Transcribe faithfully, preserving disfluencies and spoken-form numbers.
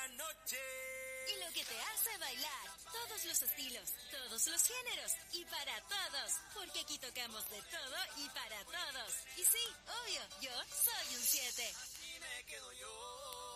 la noche. Y lo que te hace bailar. Todos los estilos, todos los géneros y para todos. Porque aquí tocamos de todo y para todos. Y sí, obvio, yo soy un siete. Y me quedo yo.